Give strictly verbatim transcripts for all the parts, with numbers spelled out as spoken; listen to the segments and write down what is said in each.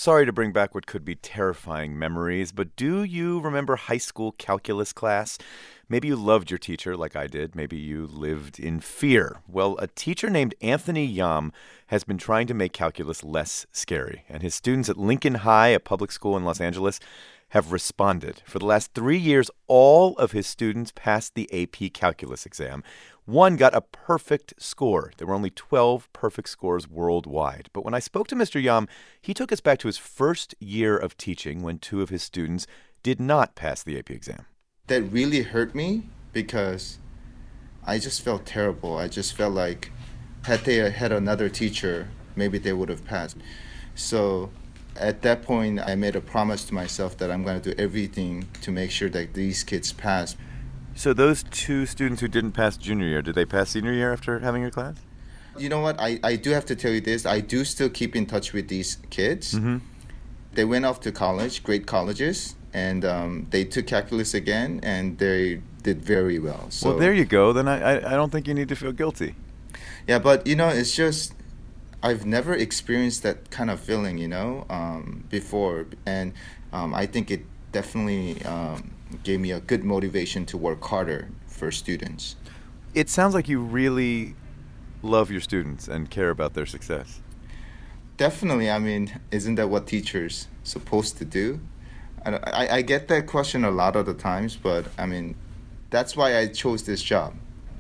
sorry to bring back what could be terrifying memories, but do you remember high school calculus class? Maybe you loved your teacher like I did. Maybe you lived in fear. Well, a teacher named Anthony Yam has been trying to make calculus less scary, and his students at Lincoln High, a public school in Los Angeles, have responded. For the last three years, all of his students passed the A P calculus exam. One got a perfect score. There were only twelve perfect scores worldwide. But when I spoke to Mister Yam, he took us back to his first year of teaching when two of his students did not pass the A P exam. That really hurt me because I just felt terrible. I just felt like had they had another teacher, maybe they would have passed. So at that point, I made a promise to myself that I'm going to do everything to make sure that these kids pass. So those two students who didn't pass junior year, did they pass senior year after having your class? You know what? I, I do have to tell you this. I do still keep in touch with these kids. Mm-hmm. They went off to college, great colleges, and um, they took calculus again, and they did very well. So, well, there you go. Then I, I, I don't think you need to feel guilty. Yeah, but, you know, it's just I've never experienced that kind of feeling, you know, um, before. And um, I think it definitely um, gave me a good motivation to work harder for students. It sounds like you really love your students and care about their success. Definitely. I mean, isn't that what teachers supposed to do? I, I, I get that question a lot of the times, but I mean, that's why I chose this job.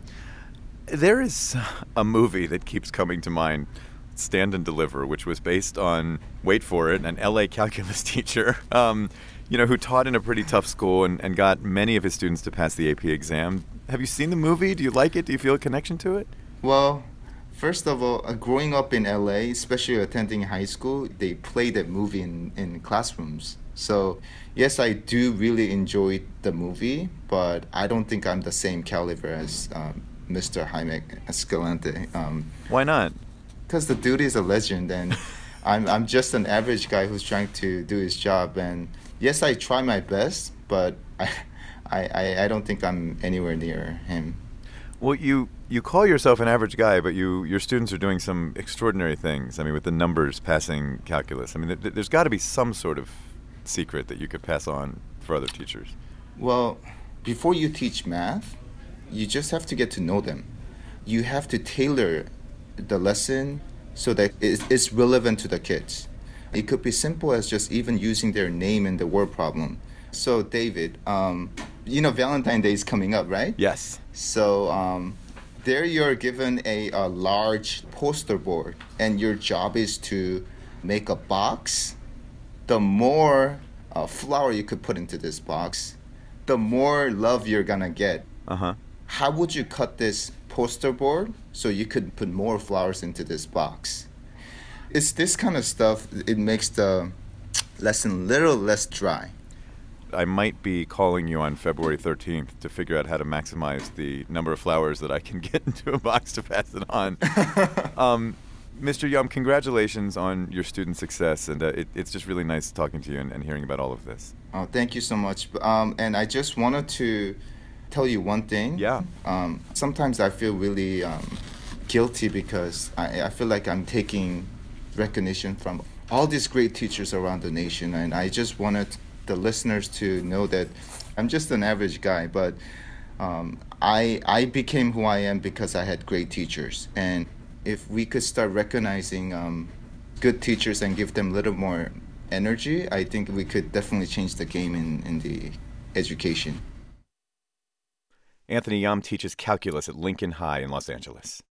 There is a movie that keeps coming to mind, Stand and Deliver, which was based on, wait for it, an L A calculus teacher, um, you know, who taught in a pretty tough school and, and got many of his students to pass the A P exam. Have you seen the movie? Do you like it? Do you feel a connection to it? Well, first of all, uh, growing up in L A, especially attending high school, they play that movie in, in classrooms. So, yes, I do really enjoy the movie, but I don't think I'm the same caliber as um, Mister Jaime Escalante. Um, Why not? Because the dude is a legend, and I'm I'm just an average guy who's trying to do his job. And yes, I try my best, but I I, I don't think I'm anywhere near him. Well, you, you call yourself an average guy, but you your students are doing some extraordinary things. I mean, with the numbers passing calculus. I mean, th- there's got to be some sort of secret that you could pass on for other teachers. Well, before you teach math, you just have to get to know them. You have to tailor the lesson so that it's relevant to the kids. It could be simple as just even using their name in the word problem. So, David, um, you know Valentine's Day is coming up, right? Yes. So um, there you're given a, a large poster board, and your job is to make a box. The more uh, flour you could put into this box, the more love you're gonna get. Uh-huh. How would you cut this poster board so you could put more flowers into this box? It's this kind of stuff, it makes the lesson a little less dry. I might be calling you on February thirteenth to figure out how to maximize the number of flowers that I can get into a box to pass it on. um, Mister Yam, congratulations on your student success, and uh, it, it's just really nice talking to you and, and hearing about all of this. Oh, thank you so much. Um, and I just wanted to tell you one thing. Yeah. Um, sometimes I feel really um, guilty because I, I feel like I'm taking recognition from all these great teachers around the nation, and I just wanted the listeners to know that I'm just an average guy, but um, I I became who I am because I had great teachers. And if we could start recognizing um, good teachers and give them a little more energy, I think we could definitely change the game in, in the education. Anthony Yam teaches calculus at Lincoln High in Los Angeles.